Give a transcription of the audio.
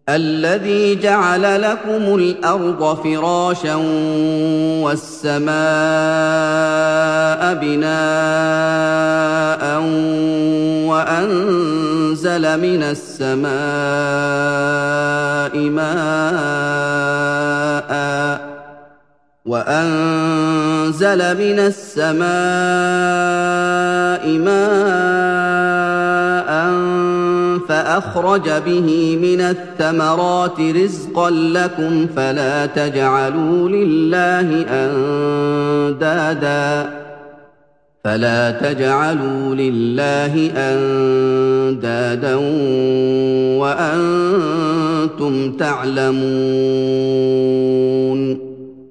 الَّذِي جَعَلَ لَكُمُ الْأَرْضَ فِرَاشًا وَالسَّمَاءَ بِنَاءً وَأَنزَلَ مِنَ السَّمَاءِ مَاءً فَأَخْرَجَ بِهِ مِنَ الثَّمَرَاتِ رِزْقًا لَّكُمْ فَلَا تَجْعَلُوا لِلَّهِ أَندَادًا وَأَنتُمْ تَعْلَمُونَ